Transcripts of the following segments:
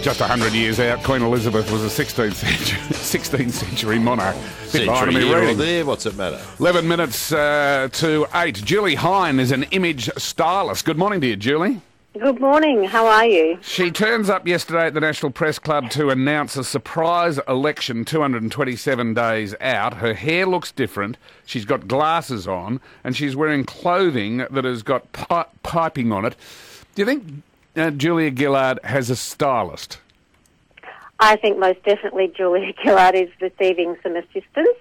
Just 100 years out, Queen Elizabeth was a 16th century monarch. Century here or there, what's it matter? 11 minutes to 8. Julie Hine is an image stylist. Good morning to you, Julie. Good morning. How are you? She turns up yesterday at the National Press Club to announce a surprise election 227 days out. Her hair looks different. She's got glasses on and she's wearing clothing that has got piping on it. Do you think Julia Gillard has a stylist? I think most definitely Julia Gillard is receiving some assistance.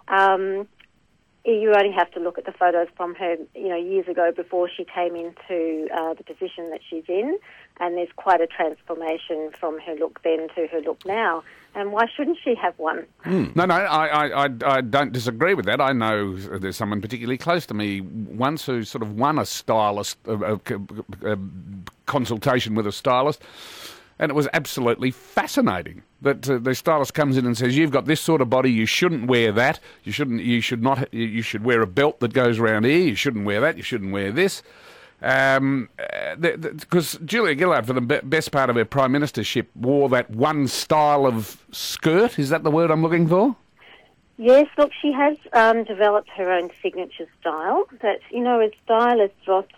You only have to look at the photos from her, years ago before she came into the position that she's in, and there's quite a transformation from her look then to her look now. And why shouldn't she have one? No, I don't disagree with that. I know there's someone particularly close to me once who sort of won a stylist, a consultation with a stylist. And it was absolutely fascinating that the stylist comes in and says, "You've got this sort of body. You shouldn't wear that. You should wear a belt that goes around here. You shouldn't wear that. You shouldn't wear this." Because Julia Gillard, for the best part of her prime ministership, wore that one style of skirt. Is that the word I'm looking for? Yes, look, she has developed her own signature style. But, as stylists, Ross,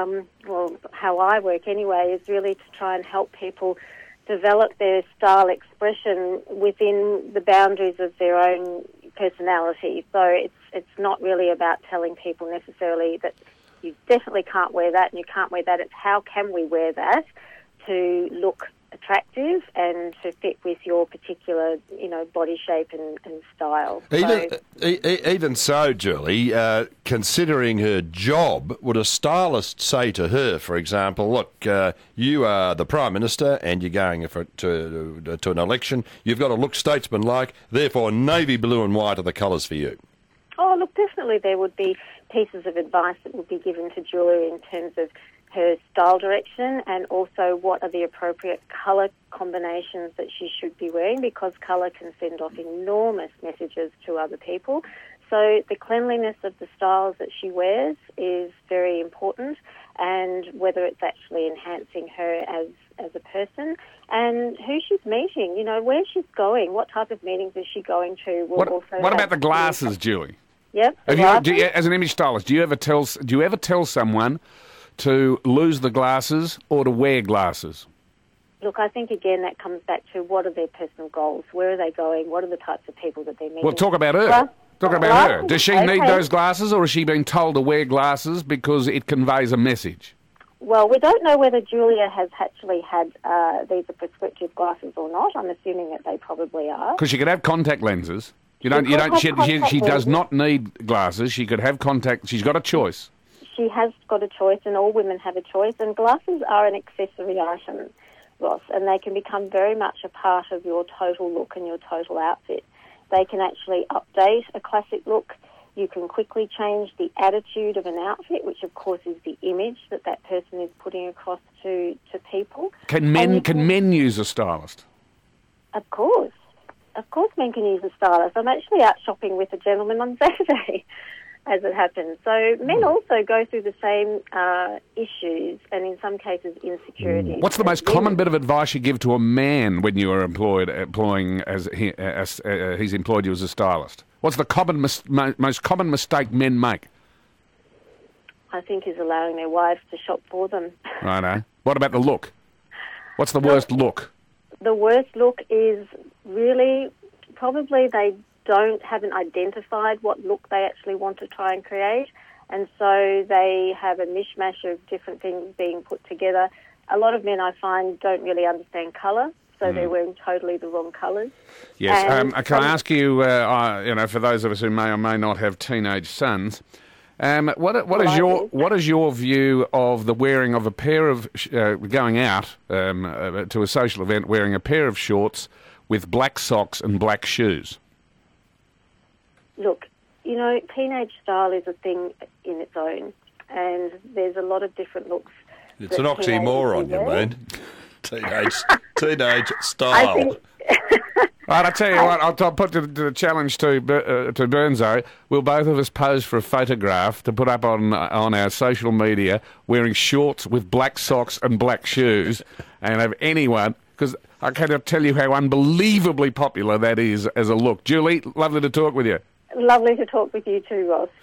how I work anyway, is really to try and help people develop their style expression within the boundaries of their own personality. So it's not really about telling people necessarily that you definitely can't wear that and you can't wear that. It's how can we wear that to look attractive and to fit with your particular, body shape and style. Even so, Julie, considering her job, would a stylist say to her, for example, look, you are the Prime Minister and you're going to an election, you've got to look statesmanlike, therefore navy blue and white are the colours for you? Oh, look, definitely there would be pieces of advice that would be given to Julia in terms of her style direction and also what are the appropriate colour combinations that she should be wearing, because colour can send off enormous messages to other people. So the cleanliness of the styles that she wears is very important, and whether it's actually enhancing her as a person and who she's meeting, where she's going, what type of meetings is she going to. What about the glasses, Julie? Yep. As an image stylist, do you ever tell someone to lose the glasses or to wear glasses? Look, I think, again, that comes back to what are their personal goals? Where are they going? What are the types of people that they're meeting? Well, talk about her. Her. Does she need those glasses, or is she being told to wear glasses because it conveys a message? Well, we don't know whether Julia has actually had these are prescriptive glasses or not. I'm assuming that they probably are. Because she could have contact lenses. She does not need glasses. She could have contact. She's got a choice. She has got a choice, and all women have a choice, and glasses are an accessory item, Ross, and they can become very much a part of your total look and your total outfit. They can actually update a classic look. You can quickly change the attitude of an outfit, which of course is the image that person is putting across to people. Can men use a stylist? Of course men can use a stylist. I'm actually out shopping with a gentleman on Saturday, as it happens. So men also go through the same issues and in some cases insecurities. What's the most common bit of advice you give to a man when you are employing as he's employed you as a stylist? What's the most common mistake men make? I think is allowing their wives to shop for them. Righto. What about the look? What's the worst look? The worst look is really probably they haven't identified what look they actually want to try and create, and so they have a mishmash of different things being put together. A lot of men, I find, don't really understand colour, so they're wearing totally the wrong colours. Yes. Can I ask you, for those of us who may or may not have teenage sons, what is your view of the wearing of a pair of going out to a social event wearing a pair of shorts with black socks and black shoes? Look, teenage style is a thing in its own, and there's a lot of different looks. It's an oxymoron, you mean? Teenage style. Right, I tell you what, I'll put the challenge to Burnzo. We'll both of us pose for a photograph to put up on our social media wearing shorts with black socks and black shoes, and have anyone, because I cannot tell you how unbelievably popular that is as a look. Julie, lovely to talk with you. Lovely to talk with you too, Ross.